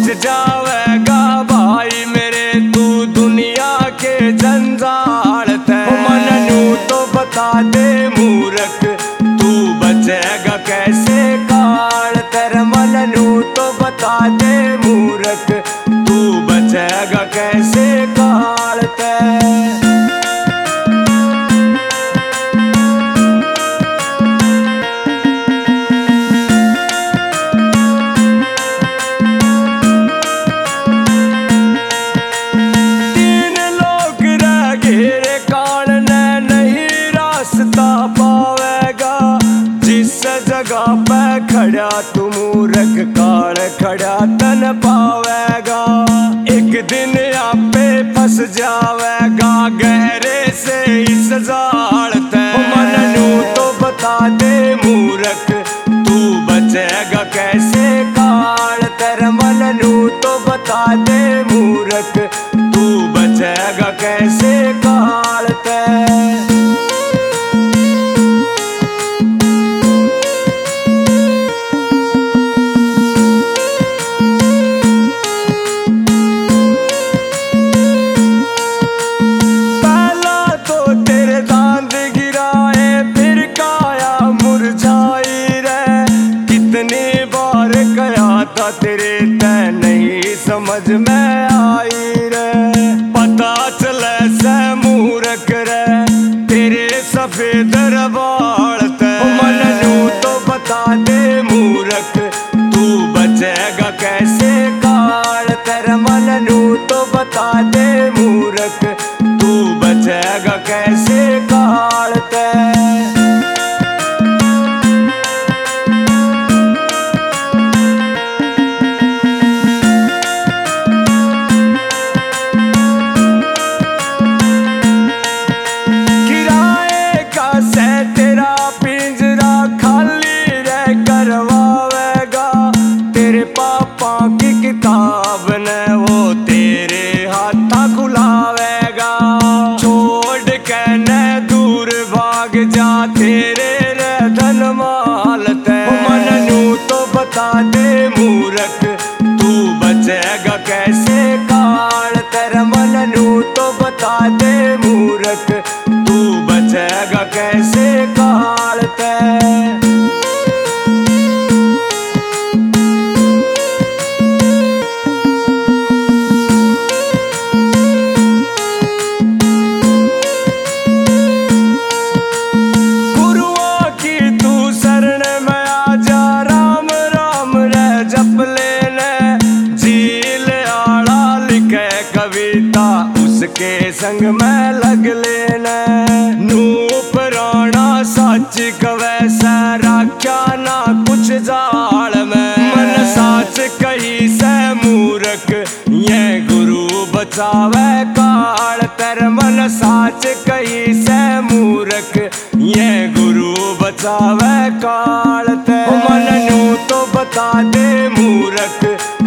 जावेगा भाई मेरे तू दुनिया के जंजाल ते। मननू तो बता दे मूर्ख तू बचेगा कैसे काल तेरे। मननू तो बता दे मूर्ख तू बचेगा कैसे काल ते। खड़ा तू मूर्ख काल खड़ा तन पावेगा। एक दिन आपे फंस जावेगा गहरे से इस जाल ते। मननू तो बता दे मूर्ख तू बचेगा कैसे काल तेरे। मननू तो बता दे मूर्ख तू बचेगा कैसे काल ते। तेरे तय नहीं समझ में आई रे। पता चले से मूर्ख रे तेरे सफेद बाल ते। मननू तो बता दे मूर्ख तू बचेगा कैसे काल तेरे। मननू तो बता दे मूर्ख तू बचेगा कैसे काल ते। किताब ने वो तेरे हाथा खुलावेगा। छोड़ के न दूर भाग जा तेरे रे धन माल ते। मननू तो बता दे मूर्ख तू बचेगा कैसे काल तेरे। मननू तो बता दे मूर्ख तू बचेगा कैसे काल ते। उसके संग में लग लेना नूप राणा सच कवे सारा क्या ना कुछ जाल में। मन साच कही से मूर्ख ये गुरु बचावे काल तेरे। मन साच कही से मूर्ख ये गुरु बचावे काल ते। मननू तो बता दे मूर्ख